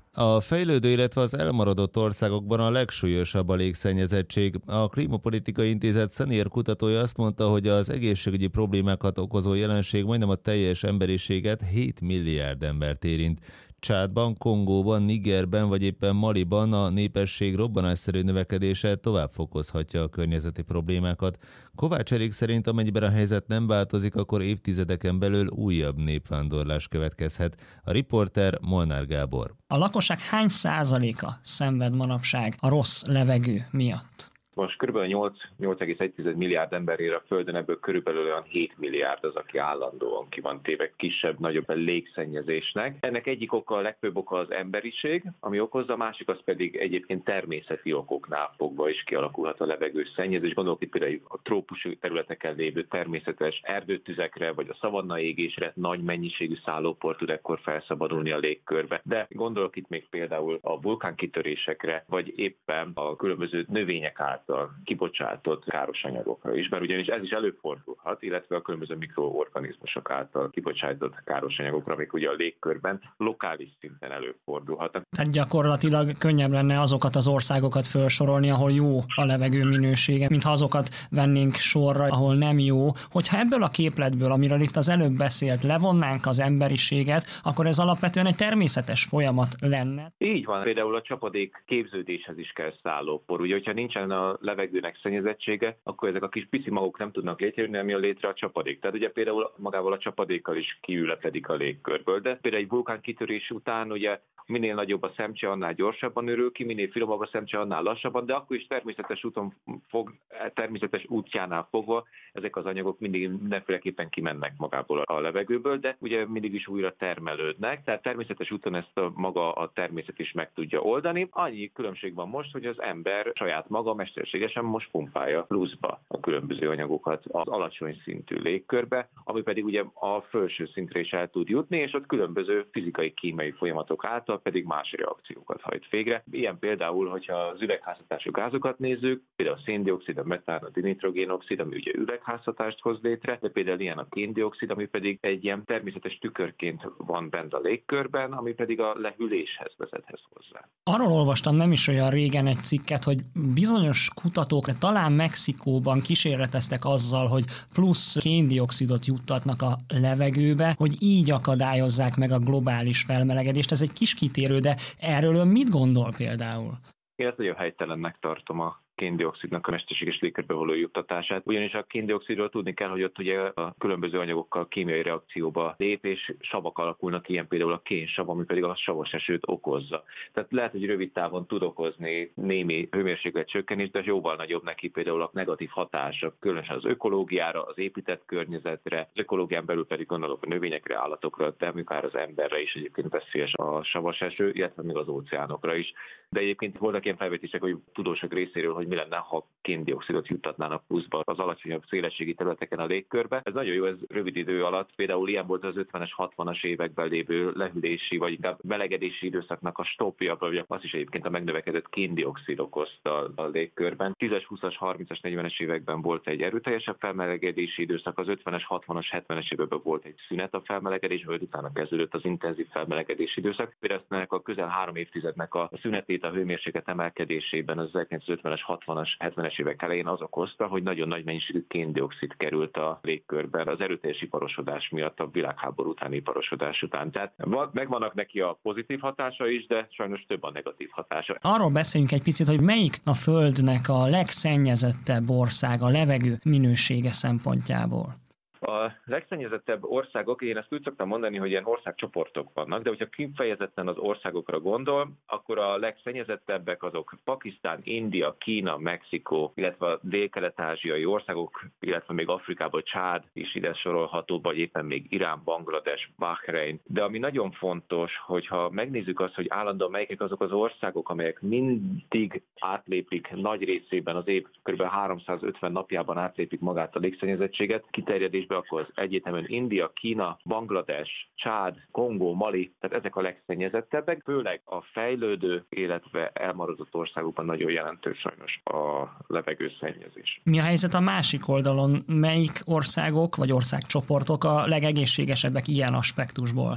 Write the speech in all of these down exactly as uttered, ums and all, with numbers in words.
A fejlődő, illetve az elmaradott országokban a legsúlyosabb a légszennyezettség. A Klímapolitikai Intézet senior kutatója azt mondta, hogy az egészségügyi problémákat okozó jelenség majdnem a teljes emberiséget, hét milliárd embert érint. Csádban, Kongóban, Nigerben vagy éppen Maliban a népesség robbanásszerű növekedése tovább fokozhatja a környezeti problémákat. Kovács Erik szerint, amennyiben a helyzet nem változik, akkor évtizedeken belül újabb népvándorlás következhet. A riporter Molnár Gábor. A lakosság hány százaléka szenved manapság a rossz levegő miatt? Most kb. nyolc egész egy milliárd ember él a Földön, ebből körülbelül olyan hét milliárd az, aki állandóan ki van téve kisebb-nagyobb légszennyezésnek. Ennek egyik oka, a legfőbb oka az emberiség, ami okozza, a másik az pedig egyébként természeti okoknál fogva is kialakulhat a levegőszennyezés. Gondolok itt például a trópusi területeken lévő természetes erdőtüzekre, vagy a szavanna égésre, nagy mennyiségű szállópor tud ekkor felszabadulni a légkörbe. De gondolok itt még például a vulkánkitörésekre, vagy éppen a különböző növények által kibocsátott káros anyagokra is, mert ugyanis ez is előfordulhat, illetve a különböző mikroorganizmusok által kibocsátott káros anyagokra, amik ugye a légkörben lokális szinten előfordulhatnak. Tehát gyakorlatilag könnyebb lenne azokat az országokat felsorolni, ahol jó a levegő minősége, mintha azokat vennénk sorra, ahol nem jó. Hogyha ebből a képletből, amiről itt az előbb beszélt, levonnánk az emberiséget, akkor ez alapvetően egy természetes folyamat lenne. Így van, például a csapadék képződéshez is kell szállópor. Ugye, hogyha nincsen a levegőnek szennyezettsége, akkor ezek a kis pici magok nem tudnak létrejönni, nem jön létre a csapadék. Tehát ugye például magával a csapadékkal is kiülepedik a légkörből. De például egy vulkánkitörés után ugye minél nagyobb a szemcse, annál gyorsabban örül ki, minél finomabb a szemcse, annál lassabban, de akkor is természetes úton fog, természetes útjánál fogva ezek az anyagok mindig mindenféleképpen kimennek magából a levegőből, de ugye mindig is újra termelődnek, tehát természetes úton ezt a maga a természet is meg tudja oldani. Annyi különbség van most, hogy az ember saját maga mesterségesen most pumpálja pluszba a különböző anyagokat az alacsony szintű légkörbe, ami pedig ugye a felső szintre is el tud jutni, és ott különböző fizikai, kémiai folyamatok által pedig más reakciókat hajt végre. Ilyen például, hogyha az üvegházhatású gázokat nézzük, például a széndioxid, a metán, a dinitrogénoxid, ami ugye üvegházhatást hoz létre, de például ilyen a kéndioxid, ami pedig egy ilyen természetes tükörként van bent a légkörben, ami pedig a lehűléshez vezethez hozzá. Arról olvastam nem is olyan régen egy cikket, hogy bizonyos kutatók talán Mexikóban kísérleteztek azzal, hogy plusz kéndioxidot juttatnak a levegőbe, hogy így akadályozzák meg a globális felmelegedést. Ez egy kis kitérő, de erről ön mit gondol például? Én ezt nagyon helytelennek tartom a kéndioxidnak a mesterséges légkörbe való juttatását. Ugyanis a kéndioxidról tudni kell, hogy ott ugye a különböző anyagokkal kémiai reakcióba lép, és savak alakulnak, ilyen például a kénsav, ami pedig a savas esőt okozza. Tehát lehet, hogy rövid távon tud okozni némi hőmérséklet csökkenést, de jóval nagyobb neki például a negatív hatása, különösen az ökológiára, az épített környezetre, az ökológián belül pedig gondolok a növényekre, állatokra, de akár az emberre is egyébként veszélyes a savas eső, illetve még az óceánokra is. De egyébként voltak ilyen felvetések, hogy tudósok részéről, hogy mi lenne, ha kéndioxidot juttatnának pluszba az alacsonyabb szélességi területeken a légkörbe. Ez nagyon jó, ez rövid idő alatt. Például ilyen volt az ötvenes, hatvanas években lévő lehűlési vagy inkább melegedési időszaknak a stoppja, vagy azt is egyébként a megnövekedett kéndioxid okozta a légkörben. tízes, húszas, harmincas, negyvenes években volt egy erőteljesebb felmelegedési időszak, az ötvenes, hatvanas, hetvenes években volt egy szünet a felmelegedésből, hogy utána kezdődött az intenzív felmelegedési időszak. Például ennek a közel három évtizednek a szünetét a hőmérséklet emelkedésében az ezerkilencszázötvenes, hatvanas, hetvenes évek elején az okozta, hogy nagyon nagy mennyiségű kén-dioxid került a légkörben az erőteljes iparosodás miatt, a világháború utáni iparosodás után. Tehát megvannak neki a pozitív hatása is, de sajnos több a negatív hatása. Arról beszéljünk egy picit, hogy melyik a Földnek a legszennyezettebb ország a levegő minősége szempontjából. A legszennyezettebb országok, én ezt úgy szoktam mondani, hogy ilyen országcsoportok vannak, de hogyha kifejezetten az országokra gondol, akkor a legszennyezettebbek azok Pakisztán, India, Kína, Mexikó, illetve a dél-kelet-ázsiai országok, illetve még Afrikából Csád is ide sorolható, vagy éppen még Irán, Banglades, Bahrein. De ami nagyon fontos, hogyha megnézzük azt, hogy állandóan melyek azok az országok, amelyek mindig átlépik nagy részében az év kb. háromszázötven napjában átlépik magát a légszennyezettséget, kiterjedés akkor az egyértelműen India, Kína, Banglades, Csád, Kongó, Mali, tehát ezek a legszennyezettebbek, főleg a fejlődő, illetve elmaradott országokban nagyon jelentős sajnos a levegőszennyezés. Mi a helyzet a másik oldalon? Melyik országok vagy országcsoportok a legegészségesebbek ilyen aspektusból?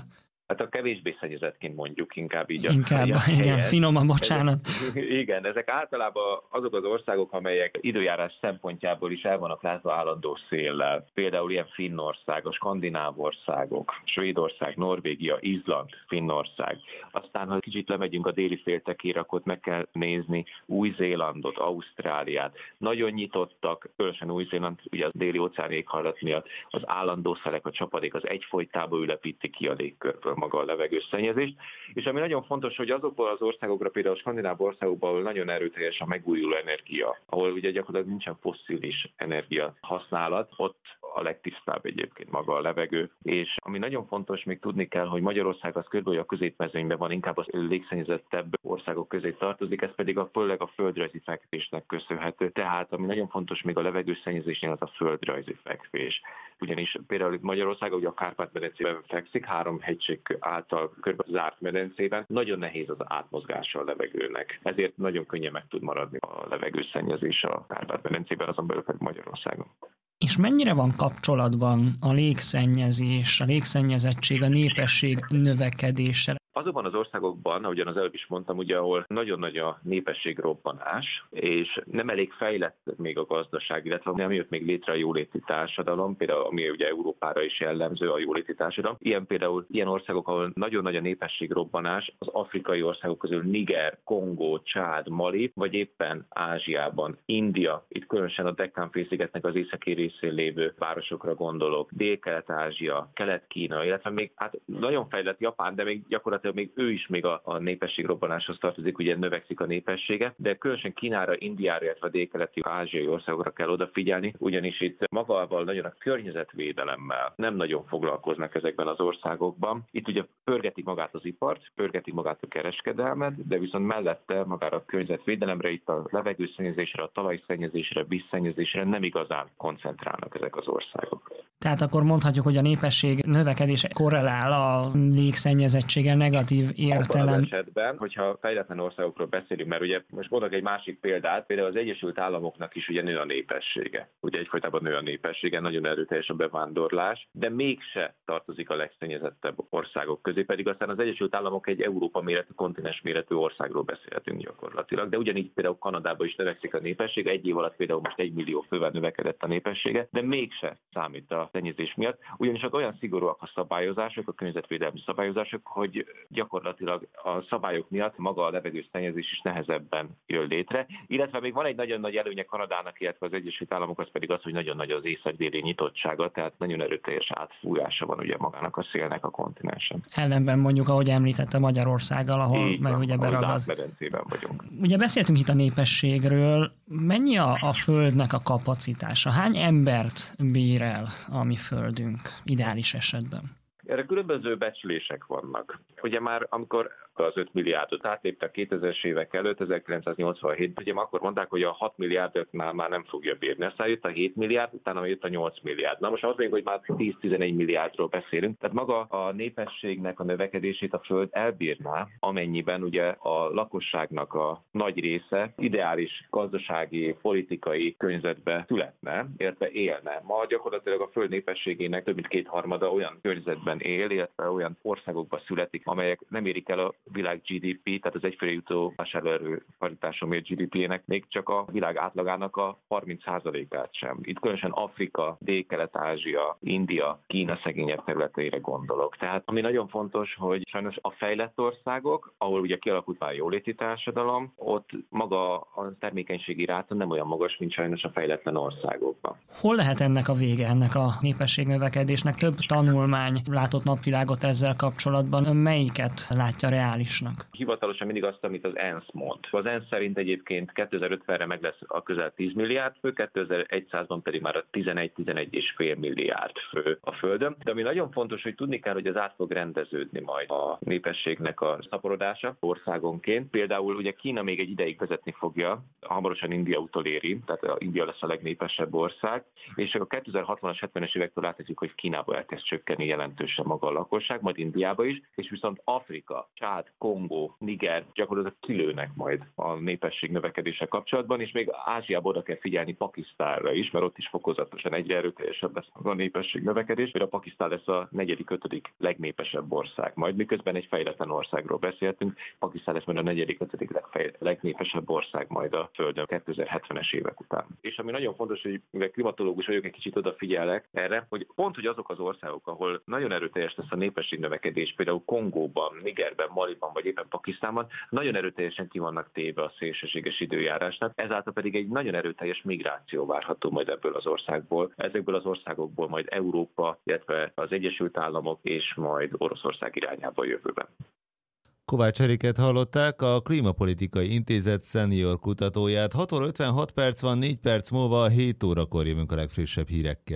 Hát a kevésbé szennyezettként mondjuk inkább így. Inkább, a, igen, helyet. Finoman, bocsánat. Ezek, igen, ezek általában azok az országok, amelyek időjárás szempontjából is el vannak látva állandó széllel. Például ilyen Finnország, a skandináv országok, Svédország, Norvégia, Izland, Finnország. Aztán, ha kicsit lemegyünk a déli féltekére, akkor meg kell nézni Új-Zélandot, Ausztráliát. Nagyon nyitottak, különösen Új-Zéland, ugye a déli óceán éghajlat miatt az állandó szelek, a csapadék az egyfolytában ülepíti ki a légkörből maga a levegőszennyezést. És ami nagyon fontos, hogy azokból az országokra, például a skandináv országokban, ahol nagyon erőteljes a megújuló energia, ahol ugye gyakorlatilag nincsen fosszilis energia használat, ott a legtisztább egyébként maga a levegő. És ami nagyon fontos, még tudni kell, hogy Magyarország az körülbelül a középmezőnyben van, inkább az légszennyezettebb országok közé tartozik, ez pedig a főleg a földrajzi fekvésnek köszönhető. Tehát ami nagyon fontos még a levegőszennyezésnél, az a földrajzi fekvés. Ugyanis például itt Magyarország, ugye a Kárpát-medencében fekszik, három hegység által körbe zárt medencében, nagyon nehéz az átmozgása a levegőnek. Ezért nagyon könnyen meg tud maradni a levegőszennyezés a Kárpát-medencében, azon belül pedig Magyarországon. És mennyire van kapcsolatban a légszennyezés, a légszennyezettség, a népesség növekedéssel? Azokban az országokban, ahogyan az előbb is mondtam, ugye, ahol nagyon nagy a népességrobbanás, és nem elég fejlett még a gazdaság, illetve nem jött még létre a jóléti társadalom, például ami ugye Európára is jellemző a jóléti társadalom. Ilyen például ilyen országok, ahol nagyon nagy a népességrobbanás, az afrikai országok közül Niger, Kongó, Csád, Mali, vagy éppen Ázsiában, India, itt különösen a Dekkán-félszigetnek az északi részén lévő városokra gondolok, Dél-Kelet-Ázsia, Kelet-Kína, illetve még hát nagyon fejlett Japán, de még gyakorlatilag még ő is még a, a népességrobbanáshoz tartozik, ugye növekszik a népessége, de különösen Kínára, Indiára, illetve a délkeleti ázsiai országokra kell odafigyelni, ugyanis itt magával nagyon a környezetvédelemmel nem nagyon foglalkoznak ezekben az országokban. Itt ugye pörgetik magát az ipart, pörgetik magát a kereskedelmet, de viszont mellette magára a környezetvédelemre, itt a levegőszennyezésre, a talajszennyezésre, vízszennyezésre nem igazán koncentrálnak ezek az országok. Tehát akkor mondhatjuk, hogy a népesség növekedése korrelál a légszennyezettséggel negatív értelem. Abban az esetben, hogyha fejletlen országokról beszélünk, mert ugye most mondok egy másik példát, például az Egyesült Államoknak is ugye nő a népessége. Ugye egyfolytában nő a népessége, nagyon erőteljes a bevándorlás, de mégse tartozik a legszennyezettebb országok közé, pedig aztán az Egyesült Államok egy Európa méretű, kontinens méretű országról beszélhetünk gyakorlatilag. De ugyanígy például Kanadában is növekszik a népesség, egy év alatt például most egy millió fővel növekedett a népessége, de mégse számít a szennyezés miatt, ugyanis ott olyan szigorúak a szabályozások, a környezetvédelmi szabályozások, hogy gyakorlatilag a szabályok miatt maga a levegőszennyezés is nehezebben jön létre. Illetve még van egy nagyon nagy előnye Kanadának, illetve az Egyesült Államokhoz pedig az, hogy nagyon nagy az észak-déli nyitottsága, tehát nagyon erőteljes átfújása van ugye magának a szélnek a kontinensen. Ellenben mondjuk, ahogy említette, Magyarországgal, ahol így meg van, ugye beragad. Medencében vagyunk. Ugye beszéltünk itt a népességről. Mennyi a, a Földnek a kapacitása? Hány embert bír el a mi Földünk ideális esetben? Erre különböző becslések vannak. Ugye már amikor az öt milliárdot átléptek kétezres évek előtt, ezerkilencszáznyolcvanhétben, ugye akkor mondták, hogy a hat milliárdoknál már nem fogja bírni. Aztán jött a hét milliárd, utána jött a nyolc milliárd. Na most azt mondjuk, hogy már tíz-tizenegy milliárdról beszélünk. Tehát maga a népességnek a növekedését a Föld elbírná, amennyiben ugye a lakosságnak a nagy része ideális gazdasági, politikai környezetbe születne, illetve élne. Ma gyakorlatilag a Föld népességének több mint kétharmada olyan környezetben él, illetve olyan országokban születik, amelyek nem érik el a világ gé dé pé, tehát az egyfőre jutó vásárlóerő paritáson mért gé dé pének még csak a világ átlagának a harminc százalékát sem. Itt különösen Afrika, Dél-Kelet-Ázsia, India, Kína szegényebb területeire gondolok. Tehát ami nagyon fontos, hogy sajnos a fejlett országok, ahol ugye kialakult már jóléti társadalom, ott maga a termékenységi ráta nem olyan magas, mint sajnos a fejletlen országokban. Hol lehet ennek a vége, ennek a népességnövekedésnek? Több tanulmány látott napvilágot ezzel kapcsolatban. Ön melyiket látja reálisnak? Hivatalosan mindig azt, amit az ENSZ mond. Az ENSZ szerint egyébként kétezer-ötvenre meg lesz a közel tíz milliárd fő, kétezer-százban pedig már a tizenegy-tizenegy egész öt milliárd fő a Földön. De ami nagyon fontos, hogy tudni kell, hogy ez át fog rendeződni majd a népességnek a szaporodása országonként. Például ugye Kína még egy ideig vezetni fogja, hamarosan India utoléri, tehát India lesz a legnépesebb ország, és a kétezer-hatvanas, hetvenes évektől láthatjuk, hogy Kínába elkezd csökkenni jelentősen maga a lakosság, majd Indiába is, és viszont Afrika, Csád, Csád, Kongó, Niger gyakorlatilag kilőnek majd a népesség növekedése kapcsolatban, és még Ázsiában oda kell figyelni Pakisztánra is, mert ott is fokozatosan egyre erőteljesebb lesz a népesség növekedés, mert a Pakisztán lesz a negyedik, ötödik legnépesebb ország. Majd miközben egy fejletlen országról beszéltünk, Pakisztán lesz majd a negyedik, ötödik legfej, legnépesebb ország majd a Földön kétezer-hetvenes évek után. És ami nagyon fontos, hogy mivel klimatológus vagyok, egy kicsit odafigyelek erre, hogy pont, hogy azok az országok, ahol nagyon erőteljes lesz a népesség növekedés, például Kongóban, Nigerben, Maliban vagy éppen Pakisztánban, nagyon erőteljesen ki vannak téve a szélsőséges időjárásnak, ezáltal pedig egy nagyon erőteljes migráció várható majd ebből az országból. Ezekből az országokból majd Európa, illetve az Egyesült Államok és majd Oroszország irányába a jövőben. Kovács Eriket hallották, a Klímapolitikai Intézet szenior kutatóját. hat óra ötvenhat perc van, négy perc múlva, hét órakor jövünk a legfrissebb hírekkel.